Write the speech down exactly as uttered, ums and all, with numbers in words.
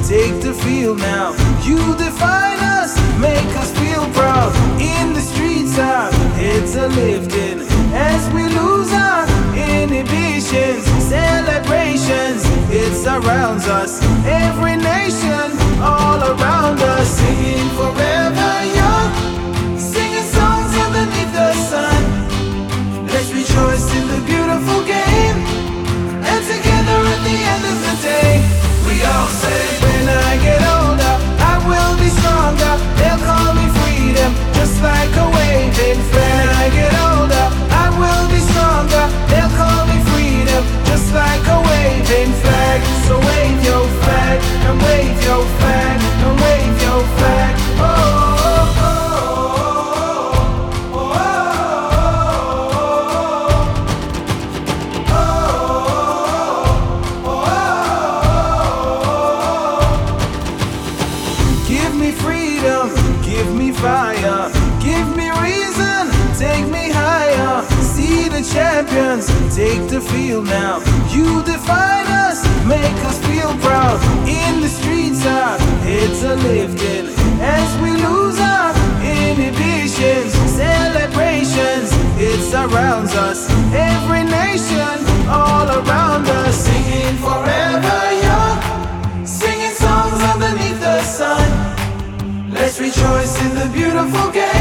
take the field now. You define us, make us feel proud. In the streets our heads are lifting as we lose our inhibitions. Celebrations, it surrounds us. Every nation, all around us, singing forever young, singing songs underneath the sun. Let's rejoice in the beautiful game, and together at the end of the day, we all say, when I get older, I will be stronger. They'll call me freedom, just like a waving flag. When I get older, I will be stronger. They'll call me freedom, just like a waving flag. So wave your flag, and wave your flag, and wave your flag. Oh, oh, oh, oh, oh, oh, oh. Give me freedom, give me fire, give me reason, take me higher. See the champions, take the field now. You define us, make us feel proud. In the streets our heads are lifted as we lose our inhibitions. Celebrations, it surrounds us. Every nation, all around us, singing forever young, singing songs underneath the sun. Let's rejoice in the beautiful game.